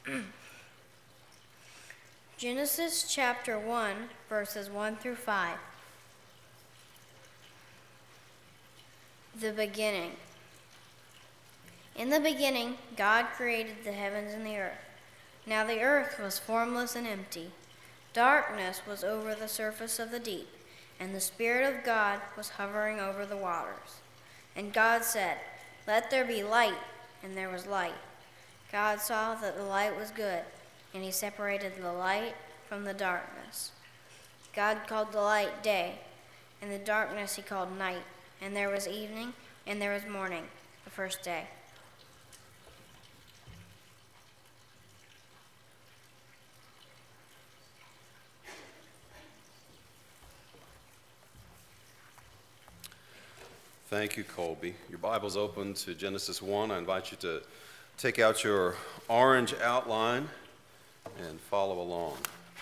Genesis chapter 1, verses 1 through 5. The beginning. In the beginning, God created the heavens and the earth. Now the earth was formless and empty. Darkness was over the surface of the deep, and the Spirit of God was hovering over the waters. And God said, "Let there be light," and there was light. God saw that the light was good, and he separated the light from the darkness. God called the light day, and the darkness he called night. And there was evening, and there was morning, the first day. Thank you, Colby. Your Bible's open to Genesis 1. I invite you to take out your orange outline and follow along.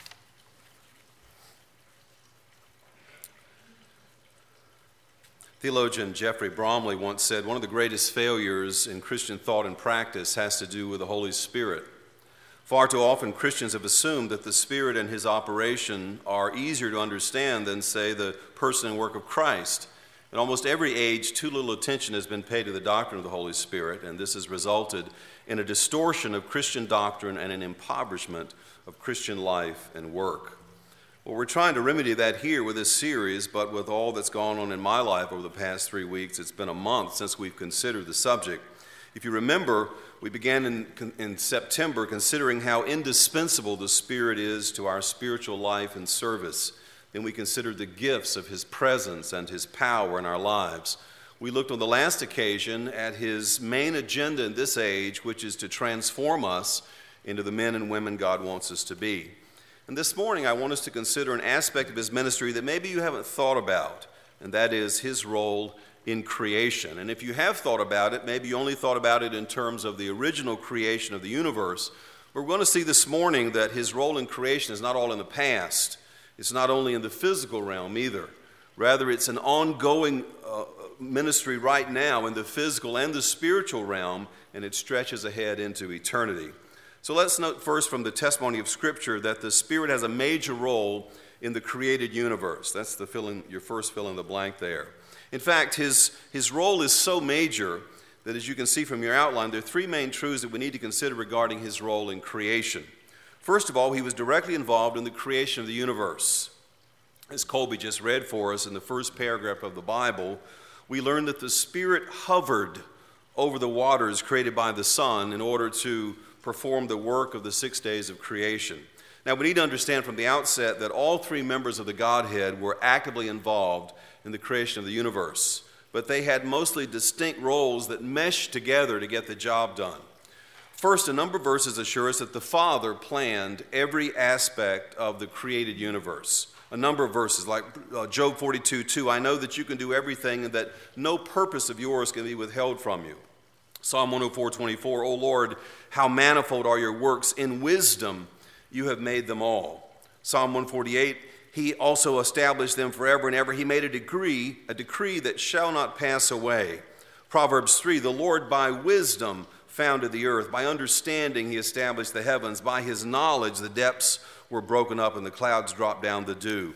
Theologian Jeffrey Bromley once said, "One of the greatest failures in Christian thought and practice has to do with the Holy Spirit. Far too often Christians have assumed that the Spirit and his operation are easier to understand than, say, the person and work of Christ. In almost every age, too little attention has been paid to the doctrine of the Holy Spirit, and this has resulted in a distortion of Christian doctrine and an impoverishment of Christian life and work." Well, we're trying to remedy that here with this series, but with all that's gone on in my life over the past 3 weeks, it's been a month since we've considered the subject. If you remember, we began in September considering how indispensable the Spirit is to our spiritual life and service. Then we considered the gifts of his presence and his power in our lives. We looked on the last occasion at his main agenda in this age, which is to transform us into the men and women God wants us to be. And this morning I want us to consider an aspect of his ministry that maybe you haven't thought about, and that is his role in creation. And if you have thought about it, maybe you only thought about it in terms of the original creation of the universe. We're going to see this morning that his role in creation is not all in the past. It's not only in the physical realm either. Rather, it's an ongoing ministry right now in the physical and the spiritual realm, and it stretches ahead into eternity. So let's note first from the testimony of Scripture that the Spirit has a major role in the created universe. That's your first fill in the blank there. In fact, his role is so major that, as you can see from your outline, there are three main truths that we need to consider regarding his role in creation. First of all, he was directly involved in the creation of the universe. As Colby just read for us in the first paragraph of the Bible, we learn that the Spirit hovered over the waters created by the Son in order to perform the work of the 6 days of creation. Now, we need to understand from the outset that all three members of the Godhead were actively involved in the creation of the universe, but they had mostly distinct roles that meshed together to get the job done. First, a number of verses assure us that the Father planned every aspect of the created universe. A number of verses, like Job 42:2, "I know that you can do everything and that no purpose of yours can be withheld from you." Psalm 104:24, "O Lord, how manifold are your works. In wisdom you have made them all." Psalm 148, "He also established them forever and ever. He made a decree that shall not pass away." Proverbs 3, "The Lord by wisdom founded the earth. By understanding he established the heavens. By his knowledge the depths were broken up and the clouds dropped down the dew."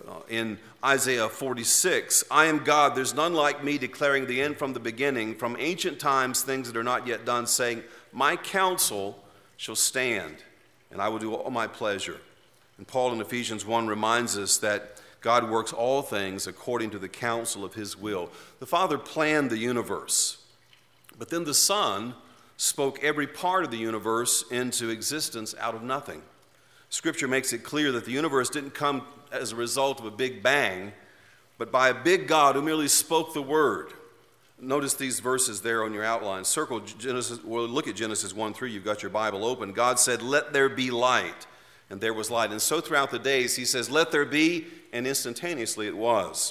In Isaiah 46, "I am God, there's none like me, declaring the end from the beginning, from ancient times things that are not yet done, saying, my counsel shall stand, and I will do all my pleasure." And Paul in Ephesians 1 reminds us that God works all things according to the counsel of his will. The Father planned the universe, but then the Son spoke every part of the universe into existence out of nothing. Scripture makes it clear that the universe didn't come as a result of a big bang, but by a big God who merely spoke the word. Notice these verses there on your outline. Circle Genesis, well, look at Genesis 1:3. You've got your Bible open. God said, "Let there be light," and there was light. And so throughout the days, he says, "Let there be," and instantaneously it was.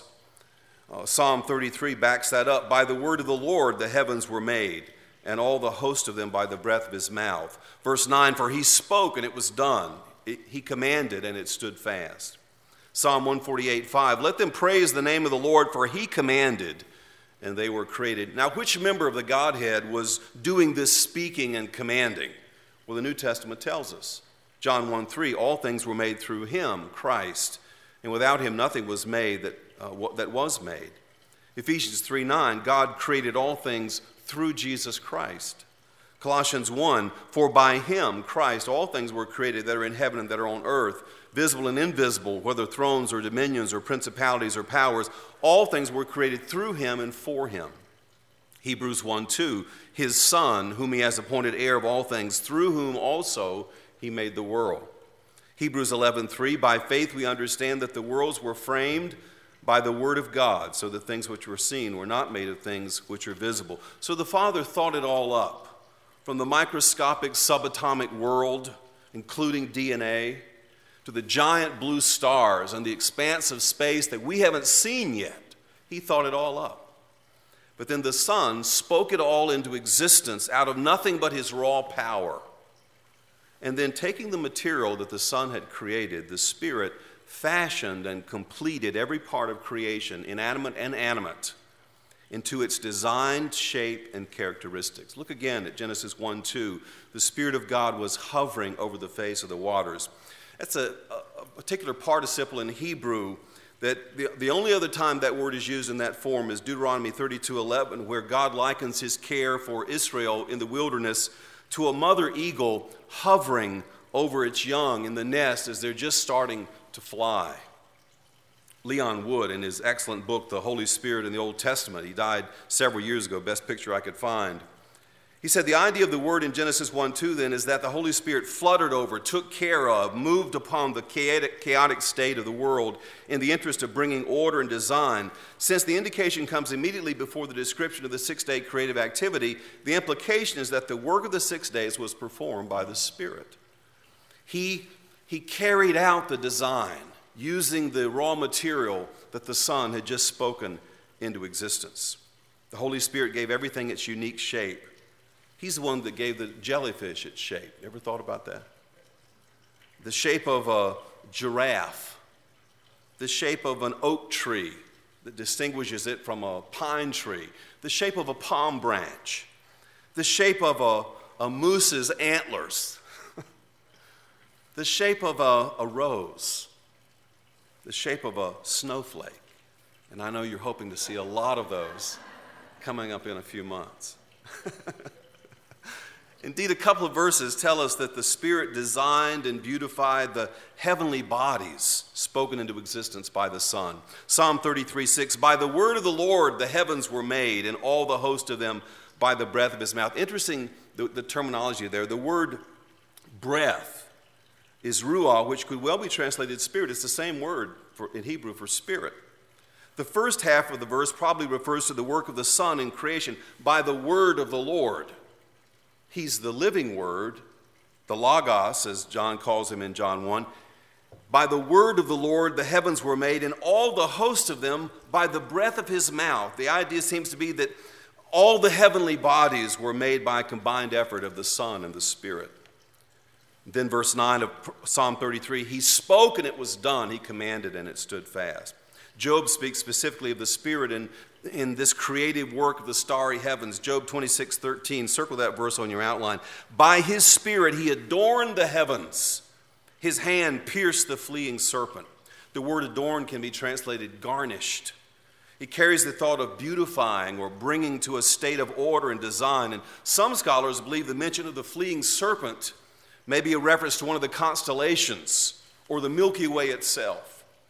Psalm 33 backs that up. "By the word of the Lord the heavens were made, and all the host of them by the breath of his mouth." Verse 9, "For he spoke and it was done. He commanded and it stood fast." Psalm 148:5, "Let them praise the name of the Lord, for he commanded and they were created." Now, which member of the Godhead was doing this speaking and commanding? Well, the New Testament tells us. John 1:3, all things were made through him, Christ, and without him nothing was made that was made. Ephesians 3:9, God created all things through Jesus Christ. Colossians 1, for by him, Christ, all things were created that are in heaven and that are on earth, visible and invisible, whether thrones or dominions or principalities or powers, all things were created through him and for him. Hebrews 1:2, his Son, whom he has appointed heir of all things, through whom also he made the world. Hebrews 11:3, by faith we understand that the worlds were framed by the word of God, so that things which were seen were not made of things which are visible. So the Father thought it all up, from the microscopic subatomic world, including DNA, to the giant blue stars and the expanse of space that we haven't seen yet. He thought it all up. But then the Son spoke it all into existence out of nothing but his raw power. And then taking the material that the Son had created, the Spirit fashioned and completed every part of creation, inanimate and animate, into its designed shape and characteristics. Look again at Genesis 1:2. The Spirit of God was hovering over the face of the waters. That's a particular participle in Hebrew that the only other time that word is used in that form is Deuteronomy 32:11, where God likens his care for Israel in the wilderness to a mother eagle hovering over its young in the nest as they're just starting to fly. Leon Wood, in his excellent book, The Holy Spirit in the Old Testament, he died several years ago, best picture I could find. He said the idea of the word in Genesis 1:2 then is that the Holy Spirit fluttered over, took care of, moved upon the chaotic state of the world in the interest of bringing order and design. Since the indication comes immediately before the description of the 6-day creative activity, the implication is that the work of the 6 days was performed by the Spirit. He carried out the design using the raw material that the Son had just spoken into existence. The Holy Spirit gave everything its unique shape. He's the one that gave the jellyfish its shape. You ever thought about that? The shape of a giraffe, the shape of an oak tree that distinguishes it from a pine tree, the shape of a palm branch, the shape of a moose's antlers, the shape of a rose, the shape of a snowflake. And I know you're hoping to see a lot of those coming up in a few months. Indeed, a couple of verses tell us that the Spirit designed and beautified the heavenly bodies spoken into existence by the Son. Psalm 33:6, by the word of the Lord the heavens were made, and all the host of them by the breath of his mouth. Interesting, the terminology there. The word breath is ruah, which could well be translated spirit. It's the same word in Hebrew for spirit. The first half of the verse probably refers to the work of the Son in creation by the word of the Lord. He's the living word, the Logos, as John calls him in John 1. By the word of the Lord, the heavens were made, and all the host of them by the breath of his mouth. The idea seems to be that all the heavenly bodies were made by a combined effort of the Son and the Spirit. Then verse 9 of Psalm 33, he spoke and it was done. He commanded and it stood fast. Job speaks specifically of the Spirit in this creative work of the starry heavens. Job 26:13, circle that verse on your outline. By his Spirit he adorned the heavens. His hand pierced the fleeing serpent. The word adorned can be translated garnished. It carries the thought of beautifying or bringing to a state of order and design. And some scholars believe the mention of the fleeing serpent may be a reference to one of the constellations or the Milky Way itself.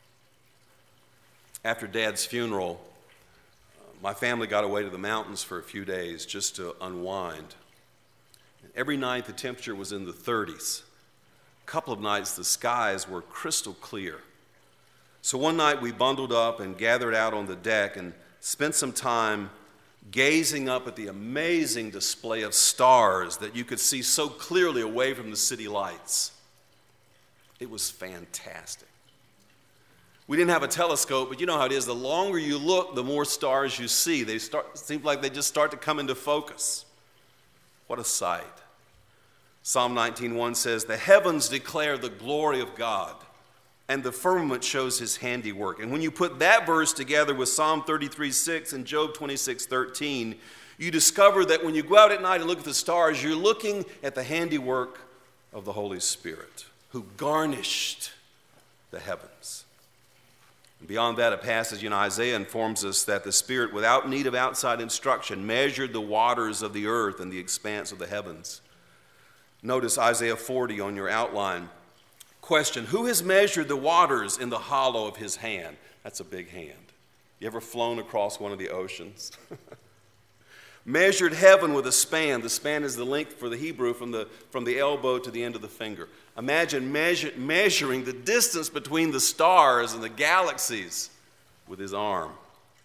After Dad's funeral, my family got away to the mountains for a few days just to unwind. Every night the temperature was in the 30s. A couple of nights the skies were crystal clear. So one night we bundled up and gathered out on the deck and spent some time gazing up at the amazing display of stars that you could see so clearly away from the city lights. It was fantastic. We didn't have a telescope, but you know how it is. The longer you look, the more stars you see. It seems like they just start to come into focus. What a sight. Psalm 19:1 says, the heavens declare the glory of God, and the firmament shows his handiwork. And when you put that verse together with Psalm 33:6 and Job 26:13, you discover that when you go out at night and look at the stars, you're looking at the handiwork of the Holy Spirit, who garnished the heavens. And beyond that, a passage in Isaiah informs us that the Spirit, without need of outside instruction, measured the waters of the earth and the expanse of the heavens. Notice Isaiah 40 on your outline. Question, who has measured the waters in the hollow of his hand? That's a big hand. You ever flown across one of the oceans? Measured heaven with a span. The span is the length for the Hebrew from the elbow to the end of the finger. Imagine measuring the distance between the stars and the galaxies with his arm.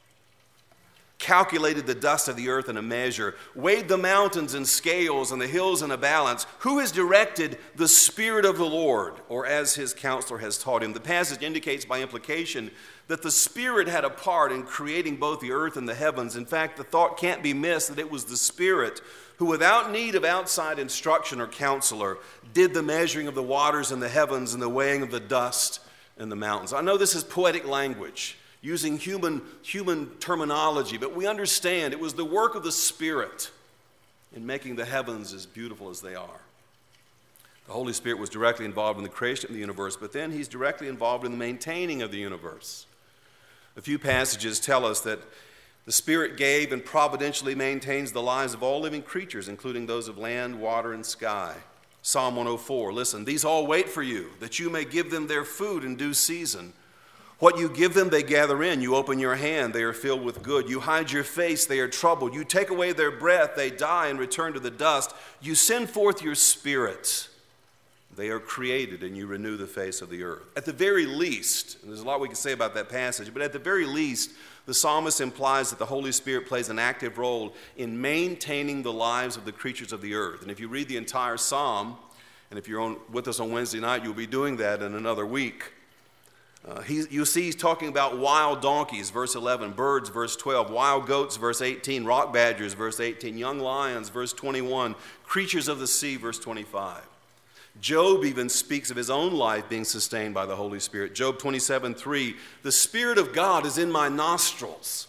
Calculated the dust of the earth in a measure, weighed the mountains in scales and the hills in a balance. Who has directed the Spirit of the Lord, or as his counselor has taught him? The passage indicates by implication that the Spirit had a part in creating both the earth and the heavens. In fact, the thought can't be missed that it was the Spirit who, without need of outside instruction or counselor, did the measuring of the waters and the heavens and the weighing of the dust and the mountains. I know this is poetic language, using human terminology, but we understand it was the work of the Spirit in making the heavens as beautiful as they are. The Holy Spirit was directly involved in the creation of the universe, but then he's directly involved in the maintaining of the universe. A few passages tell us that the Spirit gave and providentially maintains the lives of all living creatures, including those of land, water, and sky. Psalm 104, listen, these all wait for you, that you may give them their food in due season. What you give them, they gather in. You open your hand, they are filled with good. You hide your face, they are troubled. You take away their breath, they die and return to the dust. You send forth your Spirit. They are created, and you renew the face of the earth. At the very least, and there's a lot we can say about that passage, but at the very least, the psalmist implies that the Holy Spirit plays an active role in maintaining the lives of the creatures of the earth. And if you read the entire psalm, and if you're with us on Wednesday night, you'll be doing that in another week. You see he's talking about wild donkeys, verse 11, birds, verse 12, wild goats, verse 18, rock badgers, verse 18, young lions, verse 21, creatures of the sea, verse 25. Job even speaks of his own life being sustained by the Holy Spirit. Job 27:3, the Spirit of God is in my nostrils.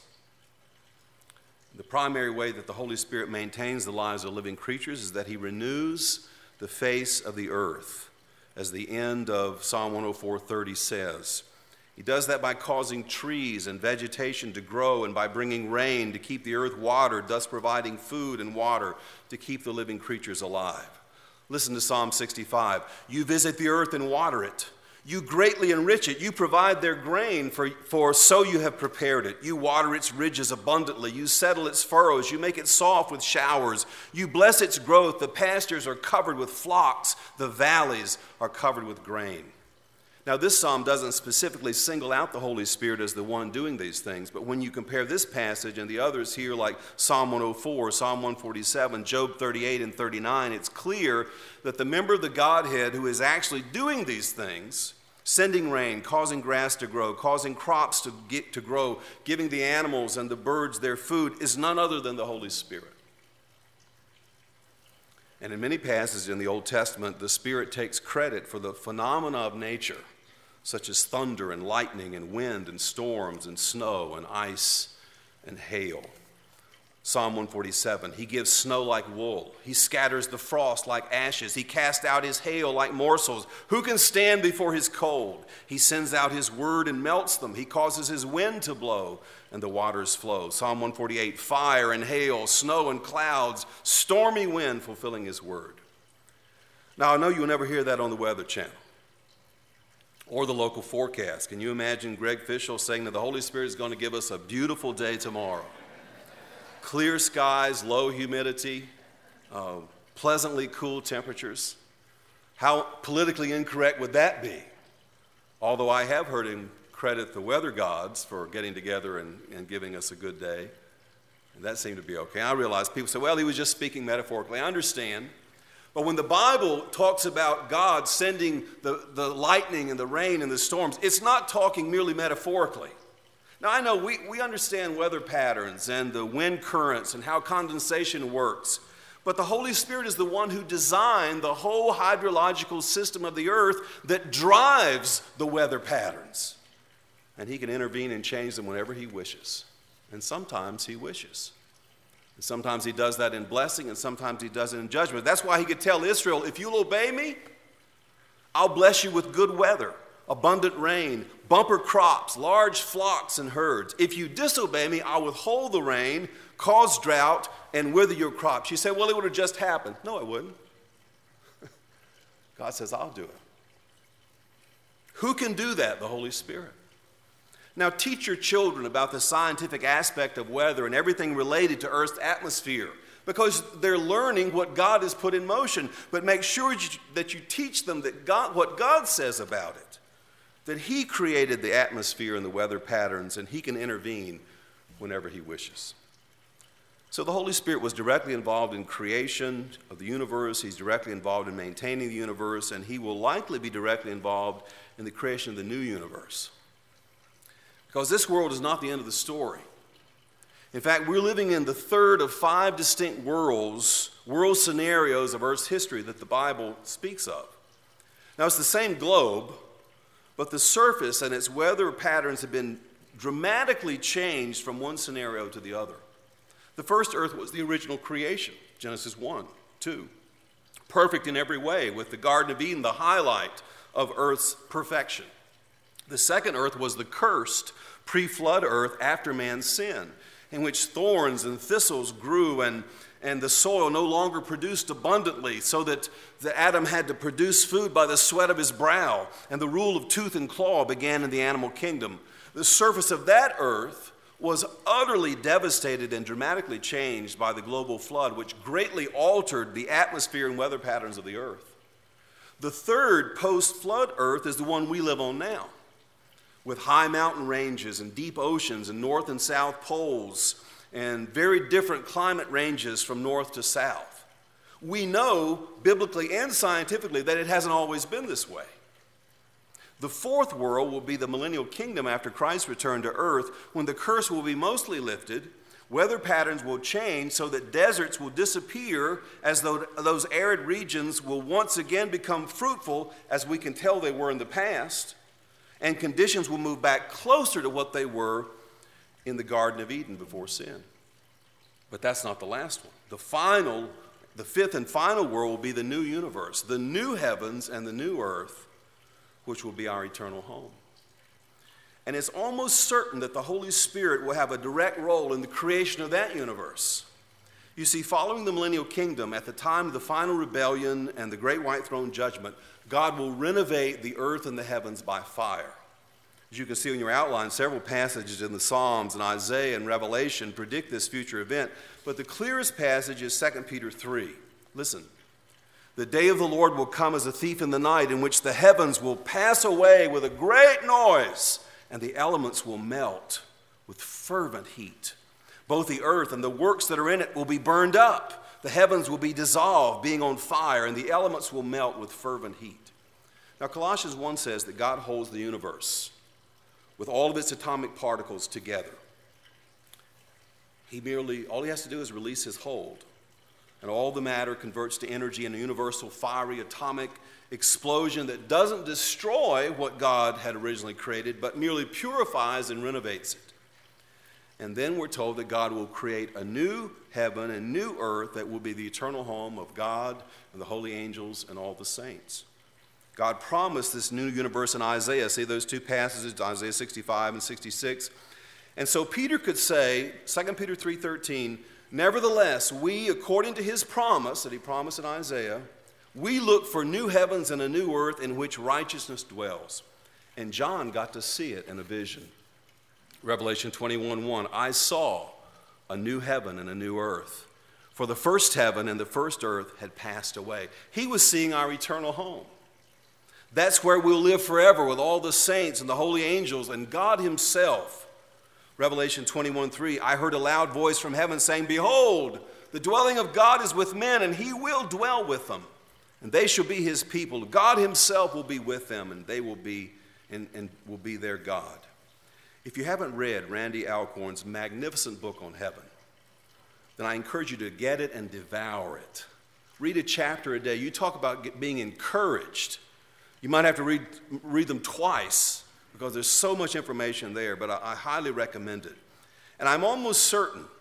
The primary way that the Holy Spirit maintains the lives of living creatures is that he renews the face of the earth, as the end of Psalm 104:30 says. He does that by causing trees and vegetation to grow and by bringing rain to keep the earth watered, thus providing food and water to keep the living creatures alive. Listen to Psalm 65. You visit the earth and water it. You greatly enrich it. You provide their grain, for so you have prepared it. You water its ridges abundantly. You settle its furrows. You make it soft with showers. You bless its growth. The pastures are covered with flocks. The valleys are covered with grain. Now, this psalm doesn't specifically single out the Holy Spirit as the one doing these things, but when you compare this passage and the others here like Psalm 104, Psalm 147, Job 38 and 39, it's clear that the member of the Godhead who is actually doing these things, sending rain, causing grass to grow, causing crops to grow, giving the animals and the birds their food, is none other than the Holy Spirit. And in many passages in the Old Testament, the Spirit takes credit for the phenomena of nature, such as thunder and lightning and wind and storms and snow and ice and hail. Psalm 147, he gives snow like wool. He scatters the frost like ashes. He casts out his hail like morsels. Who can stand before his cold? He sends out his word and melts them. He causes his wind to blow and the waters flow. Psalm 148, fire and hail, snow and clouds, stormy wind fulfilling his word. Now, I know you'll never hear that on the Weather Channel or the local forecast. Can you imagine Greg Fishel saying that the Holy Spirit is going to give us a beautiful day tomorrow? Clear skies, low humidity, pleasantly cool temperatures. How politically incorrect would that be? Although I have heard him credit the weather gods for getting together and giving us a good day. And that seemed to be okay. I realize people say, well, he was just speaking metaphorically. I understand. But when the Bible talks about God sending the lightning and the rain and the storms, it's not talking merely metaphorically. Now, I know we understand weather patterns and the wind currents and how condensation works, but the Holy Spirit is the one who designed the whole hydrological system of the earth that drives the weather patterns. And he can intervene and change them whenever he wishes. And sometimes he wishes. Sometimes he does that in blessing, and sometimes he does it in judgment. That's why he could tell Israel, if you'll obey me, I'll bless you with good weather, abundant rain, bumper crops, large flocks and herds. If you disobey me, I'll withhold the rain, cause drought, and wither your crops. You say, well, it would have just happened. No, it wouldn't. God says, I'll do it. Who can do that? The Holy Spirit. Now, teach your children about the scientific aspect of weather and everything related to Earth's atmosphere, because they're learning what God has put in motion. But make sure that you teach them that what God says about it, that he created the atmosphere and the weather patterns, and he can intervene whenever he wishes. So the Holy Spirit was directly involved in creation of the universe. He's directly involved in maintaining the universe, and he will likely be directly involved in the creation of the new universe. Because this world is not the end of the story. In fact, we're living in the third of 5 distinct world scenarios of Earth's history that the Bible speaks of. Now, it's the same globe, but the surface and its weather patterns have been dramatically changed from one scenario to the other. The first Earth was the original creation, Genesis 1, 2. Perfect in every way, with the Garden of Eden the highlight of Earth's perfection. The second Earth was the cursed pre-flood Earth after man's sin, in which thorns and thistles grew and the soil no longer produced abundantly, so that Adam had to produce food by the sweat of his brow, and the rule of tooth and claw began in the animal kingdom. The surface of that earth was utterly devastated and dramatically changed by the global flood, which greatly altered the atmosphere and weather patterns of the earth. The third post-flood earth is the one we live on now, with high mountain ranges and deep oceans and north and south poles and very different climate ranges from north to south. We know, biblically and scientifically, that it hasn't always been this way. The fourth world will be the millennial kingdom after Christ's return to earth, when the curse will be mostly lifted, weather patterns will change so that deserts will disappear, as though those arid regions will once again become fruitful, as we can tell they were in the past, and conditions will move back closer to what they were in the Garden of Eden before sin. But that's not the last one. The fifth and final world will be the new universe, the new heavens and the new earth, which will be our eternal home. And it's almost certain that the Holy Spirit will have a direct role in the creation of that universe. You see, following the millennial kingdom, at the time of the final rebellion and the great white throne judgment, God will renovate the earth and the heavens by fire. As you can see in your outline, several passages in the Psalms and Isaiah and Revelation predict this future event, but the clearest passage is 2 Peter 3. Listen. The day of the Lord will come as a thief in the night, in which the heavens will pass away with a great noise, and the elements will melt with fervent heat. Both the earth and the works that are in it will be burned up. The heavens will be dissolved, being on fire, and the elements will melt with fervent heat. Now, Colossians 1 says that God holds the universe with all of its atomic particles together. All he has to do is release his hold, and all the matter converts to energy in a universal fiery atomic explosion that doesn't destroy what God had originally created, but merely purifies and renovates it. And then we're told that God will create a new heaven and new earth that will be the eternal home of God and the holy angels and all the saints. God promised this new universe in Isaiah. See those two passages, Isaiah 65 and 66. And so Peter could say, 2 Peter 3:13, nevertheless, we, according to his promise that he promised in Isaiah, we look for new heavens and a new earth in which righteousness dwells. And John got to see it in a vision. Revelation 21:1, I saw a new heaven and a new earth, for the first heaven and the first earth had passed away. He was seeing our eternal home. That's where we'll live forever with all the saints and the holy angels and God himself. Revelation 21:3, I heard a loud voice from heaven saying, behold, the dwelling of God is with men, and he will dwell with them, and they shall be his people. God himself will be with them, and they will be their God. If you haven't read Randy Alcorn's magnificent book on heaven, then I encourage you to get it and devour it. Read a chapter a day. You talk about being encouraged. You might have to read them twice because there's so much information there, but I highly recommend it. And I'm almost certain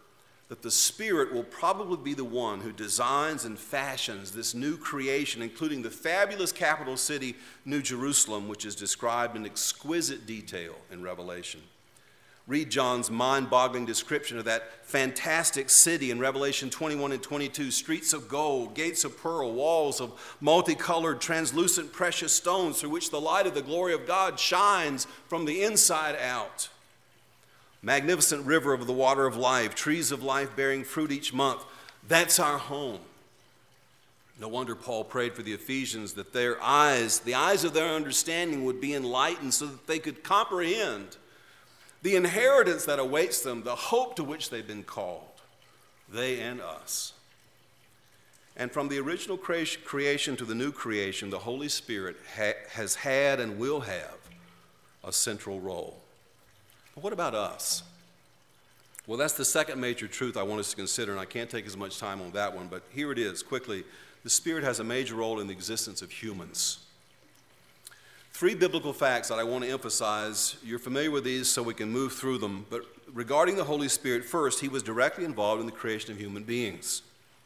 that the Spirit will probably be the one who designs and fashions this new creation, including the fabulous capital city, New Jerusalem, which is described in exquisite detail in Revelation. Read John's mind-boggling description of that fantastic city in Revelation 21 and 22, streets of gold, gates of pearl, walls of multicolored, translucent, precious stones through which the light of the glory of God shines from the inside out. Magnificent river of the water of life, trees of life bearing fruit each month. That's our home. No wonder Paul prayed for the Ephesians that their eyes, the eyes of their understanding would be enlightened so that they could comprehend the inheritance that awaits them, the hope to which they've been called, they and us. And from the original creation to the new creation, the Holy Spirit has had and will have a central role. But what about us? Well, that's the second major truth I want us to consider, and I can't take as much time on that one, but here it is, quickly. The Spirit has a major role in the existence of humans. Three biblical facts that I want to emphasize. You're familiar with these, so we can move through them. But regarding the Holy Spirit, first, he was directly involved in the creation of human beings.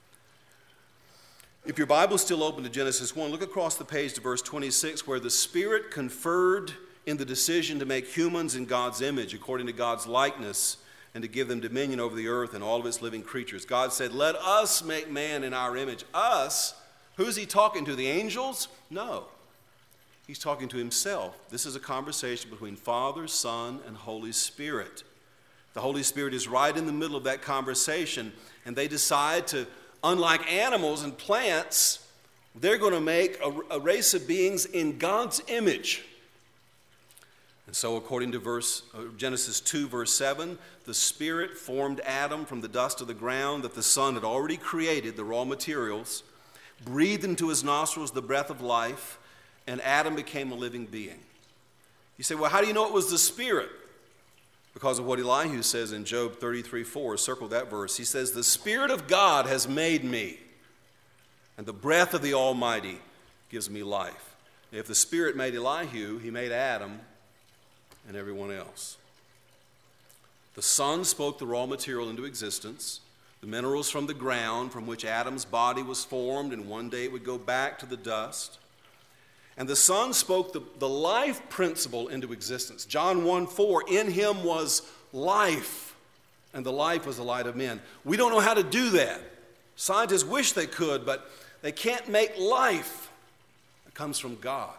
If your Bible's still open to Genesis 1, look across the page to verse 26, where the Spirit conferred in the decision to make humans in God's image, according to God's likeness, and to give them dominion over the earth and all of its living creatures. God said, let us make man in our image. Us? Who's he talking to? The angels? No. He's talking to himself. This is a conversation between Father, Son, and Holy Spirit. The Holy Spirit is right in the middle of that conversation, and they decide to, unlike animals and plants, they're going to make a race of beings in God's image. And so according to Genesis 2, verse 7, the Spirit formed Adam from the dust of the ground that the Son had already created, the raw materials, breathed into his nostrils the breath of life, and Adam became a living being. You say, well, how do you know it was the Spirit? Because of what Elihu says in Job 33:4, circle that verse. He says, the Spirit of God has made me, and the breath of the Almighty gives me life. If the Spirit made Elihu, he made Adam and everyone else. The Son spoke the raw material into existence, the minerals from the ground from which Adam's body was formed, and one day it would go back to the dust. And the Son spoke the life principle into existence. John 1:4, in him was life, and the life was the light of men. We don't know how to do that. Scientists wish they could, but they can't make life. It comes from God.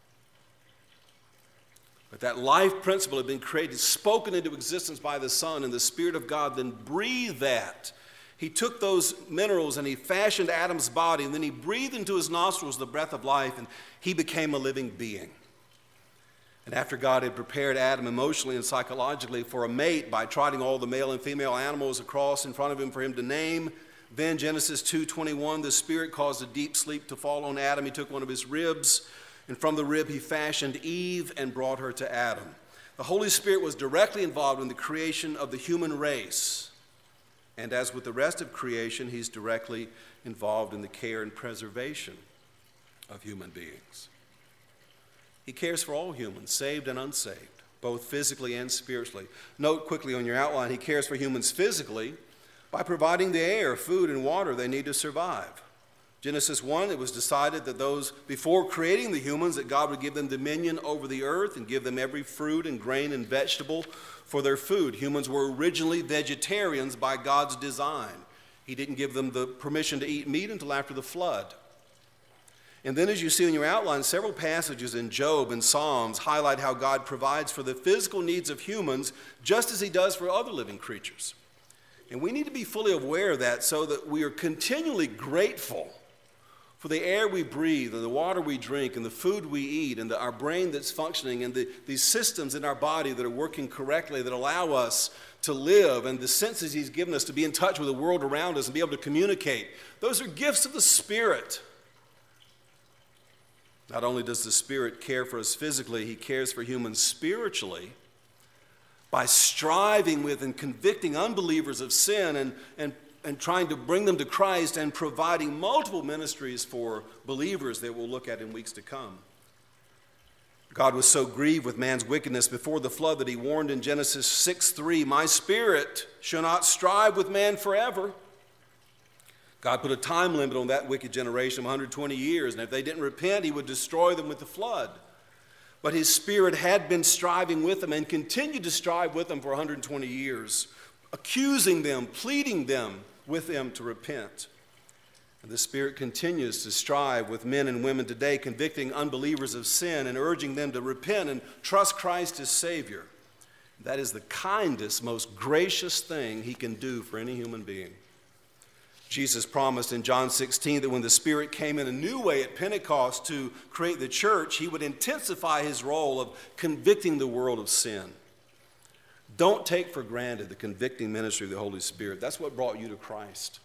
But that life principle had been created, spoken into existence by the Son, and the Spirit of God then breathed that. He took those minerals and he fashioned Adam's body, and then he breathed into his nostrils the breath of life, and he became a living being. And after God had prepared Adam emotionally and psychologically for a mate by trotting all the male and female animals across in front of him for him to name, then Genesis 2:21, the Spirit caused a deep sleep to fall on Adam. He took one of his ribs, and from the rib he fashioned Eve and brought her to Adam. The Holy Spirit was directly involved in the creation of the human race. And as with the rest of creation, he's directly involved in the care and preservation of human beings. He cares for all humans, saved and unsaved, both physically and spiritually. Note quickly on your outline, he cares for humans physically by providing the air, food, and water they need to survive. Genesis 1, it was decided that those, before creating the humans, that God would give them dominion over the earth and give them every fruit and grain and vegetable for their food. Humans were originally vegetarians by God's design. He didn't give them the permission to eat meat until after the flood. And then as you see in your outline, several passages in Job and Psalms highlight how God provides for the physical needs of humans just as he does for other living creatures. And we need to be fully aware of that so that we are continually grateful for the air we breathe and the water we drink and the food we eat and our brain that's functioning and these systems in our body that are working correctly that allow us to live, and the senses he's given us to be in touch with the world around us and be able to communicate. Those are gifts of the Spirit. Not only does the Spirit care for us physically, he cares for humans spiritually by striving with and convicting unbelievers of sin and trying to bring them to Christ and providing multiple ministries for believers that we'll look at in weeks to come. God was so grieved with man's wickedness before the flood that he warned in Genesis 6:3, "My spirit shall not strive with man forever." God put a time limit on that wicked generation of 120 years, and if they didn't repent, he would destroy them with the flood. But his spirit had been striving with them and continued to strive with them for 120 years, accusing them, pleading them with them to repent. And the Spirit continues to strive with men and women today, convicting unbelievers of sin and urging them to repent and trust Christ as Savior. That is the kindest, most gracious thing he can do for any human being. Jesus promised in John 16 that when the Spirit came in a new way at Pentecost to create the church, he would intensify his role of convicting the world of sin. Don't take for granted the convicting ministry of the Holy Spirit. That's what brought you to Christ.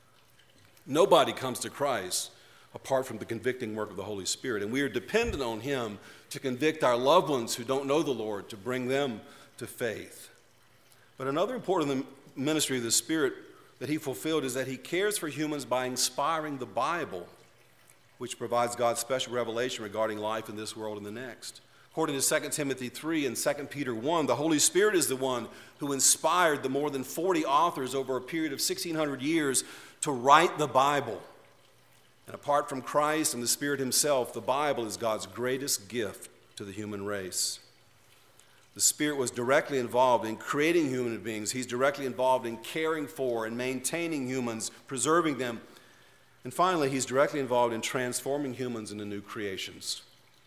Nobody comes to Christ apart from the convicting work of the Holy Spirit, and we are dependent on him to convict our loved ones who don't know the Lord, to bring them to faith. But another important ministry of the Spirit that he fulfilled is that he cares for humans by inspiring the Bible, which provides God's special revelation regarding life in this world and the next. According to 2 Timothy 3 and 2 Peter 1, the Holy Spirit is the one who inspired the more than 40 authors over a period of 1,600 years to write the Bible. And apart from Christ and the Spirit himself, the Bible is God's greatest gift to the human race. The Spirit was directly involved in creating human beings. He's directly involved in caring for and maintaining humans, preserving them. And finally, he's directly involved in transforming humans into new creations.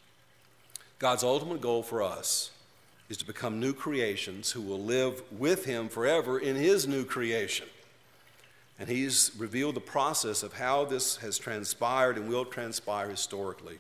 God's ultimate goal for us is to become new creations who will live with him forever in his new creation. And he's revealed the process of how this has transpired and will transpire historically.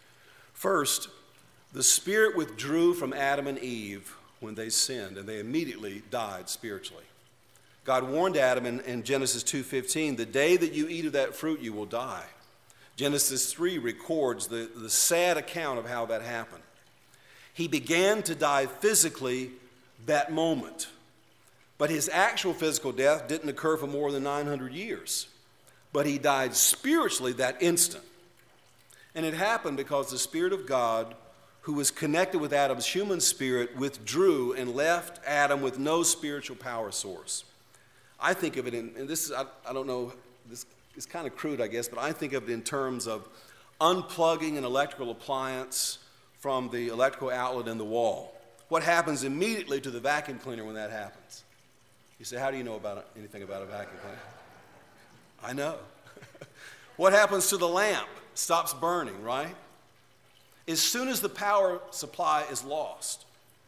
First, the Spirit withdrew from Adam and Eve when they sinned, and they immediately died spiritually. God warned Adam in Genesis 2:15, "The day that you eat of that fruit, you will die." Genesis 3 records the sad account of how that happened. He began to die physically that moment, but his actual physical death didn't occur for more than 900 years. But he died spiritually that instant. And it happened because the Spirit of God, who was connected with Adam's human spirit, withdrew and left Adam with no spiritual power source. I think of it and this is, I don't know, this is kind of crude, I guess, but I think of it in terms of unplugging an electrical appliance from the electrical outlet in the wall. What happens immediately to the vacuum cleaner when that happens? You say, how do you know anything about a vacuum cleaner? I know. What happens to the lamp? Stops burning, right? As soon as the power supply is lost,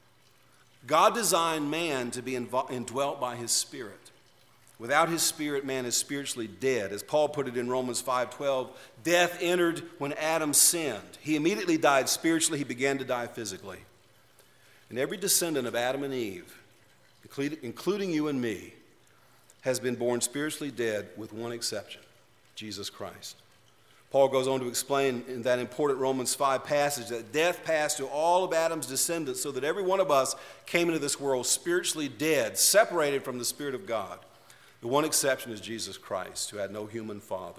God designed man to be indwelt by his Spirit. Without his Spirit, man is spiritually dead. As Paul put it in Romans 5:12, death entered when Adam sinned. He immediately died spiritually. He began to die physically. And every descendant of Adam and Eve, including you and me, has been born spiritually dead with one exception, Jesus Christ. Paul goes on to explain in that important Romans 5 passage that death passed to all of Adam's descendants so that every one of us came into this world spiritually dead, separated from the Spirit of God. The one exception is Jesus Christ, who had no human father.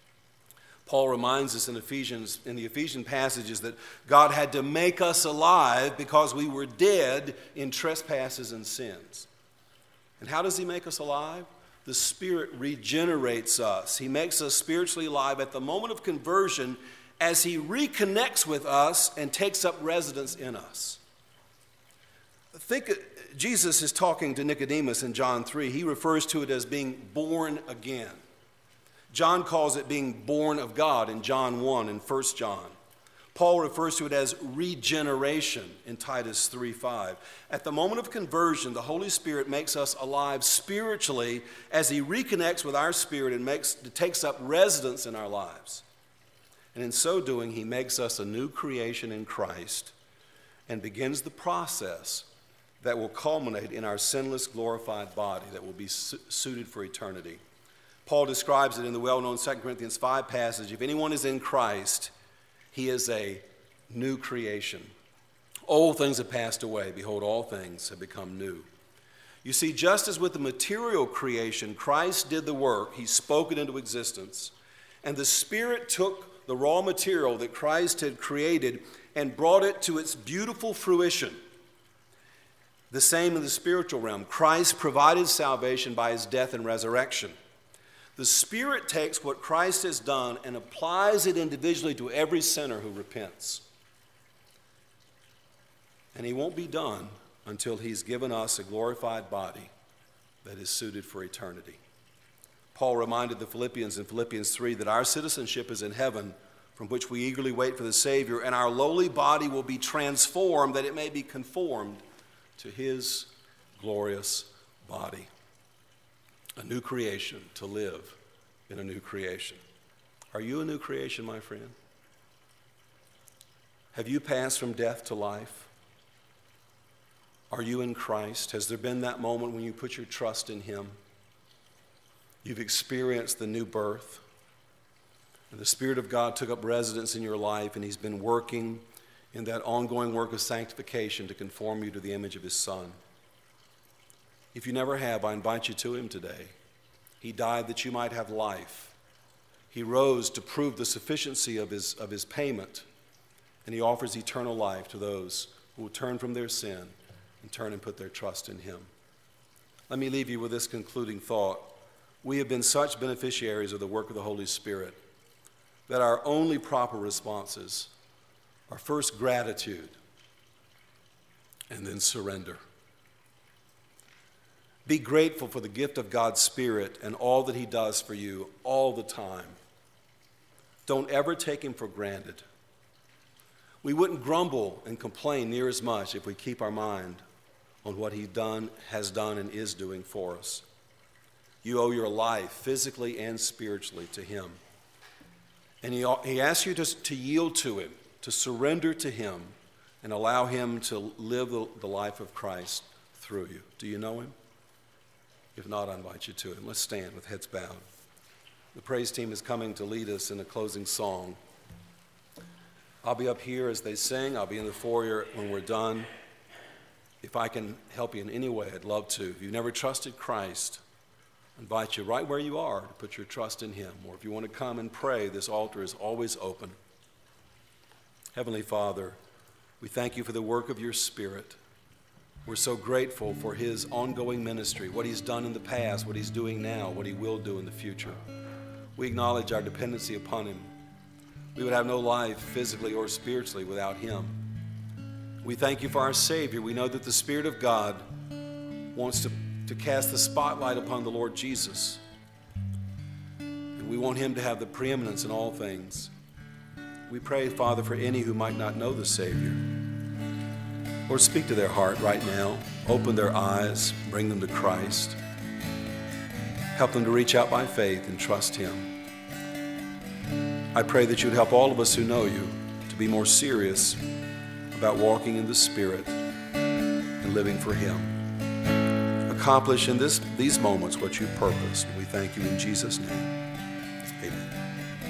Paul reminds us in the Ephesian passages that God had to make us alive because we were dead in trespasses and sins. And how does he make us alive? The Spirit regenerates us. He makes us spiritually alive at the moment of conversion as he reconnects with us and takes up residence in us. Jesus is talking to Nicodemus in John 3. He refers to it as being born again. John calls it being born of God in John 1 and 1 John. Paul refers to it as regeneration in Titus 3:5. At the moment of conversion, the Holy Spirit makes us alive spiritually as he reconnects with our spirit and takes up residence in our lives. And in so doing, he makes us a new creation in Christ and begins the process that will culminate in our sinless, glorified body that will be suited for eternity. Paul describes it in the well-known 2 Corinthians 5 passage. If anyone is in Christ, he is a new creation. Old things have passed away. Behold, all things have become new. You see, just as with the material creation, Christ did the work. He spoke it into existence. And the Spirit took the raw material that Christ had created and brought it to its beautiful fruition. The same in the spiritual realm. Christ provided salvation by his death and resurrection. The Spirit takes what Christ has done and applies it individually to every sinner who repents. And he won't be done until he's given us a glorified body that is suited for eternity. Paul reminded the Philippians in Philippians 3 that our citizenship is in heaven, from which we eagerly wait for the Savior, and our lowly body will be transformed that it may be conformed to his glorious body. A new creation to live in a new creation. Are you a new creation, my friend? Have you passed from death to life? Are you in Christ? Has there been that moment when you put your trust in him? You've experienced the new birth. And the Spirit of God took up residence in your life, and he's been working in that ongoing work of sanctification to conform you to the image of his Son. If you never have, I invite you to him today. He died that you might have life. He rose to prove the sufficiency of his payment, and he offers eternal life to those who will turn from their sin and turn and put their trust in him. Let me leave you with this concluding thought. We have been such beneficiaries of the work of the Holy Spirit that our only proper responses are first gratitude and then surrender. Be grateful for the gift of God's Spirit and all that he does for you all the time. Don't ever take him for granted. We wouldn't grumble and complain near as much if we keep our mind on what he has done and is doing for us. You owe your life, physically and spiritually, to him. And he asks you to yield to him, to surrender to him, and allow him to live the life of Christ through you. Do you know him? If not, I invite you to him. Let's stand with heads bowed. The praise team is coming to lead us in a closing song. I'll be up here as they sing. I'll be in the foyer when we're done. If I can help you in any way, I'd love to. If you've never trusted Christ, I invite you right where you are to put your trust in him. Or if you want to come and pray, this altar is always open. Heavenly Father, we thank you for the work of your Spirit. We're so grateful for his ongoing ministry, what he's done in the past, what he's doing now, what he will do in the future. We acknowledge our dependency upon him. We would have no life physically or spiritually without him. We thank you for our Savior. We know that the Spirit of God wants to cast the spotlight upon the Lord Jesus. And we want him to have the preeminence in all things. We pray, Father, for any who might not know the Savior. Lord, speak to their heart right now. Open their eyes. Bring them to Christ. Help them to reach out by faith and trust him. I pray that you'd help all of us who know you to be more serious about walking in the Spirit and living for him. Accomplish in these moments what you purposed. We thank you in Jesus' name. Amen.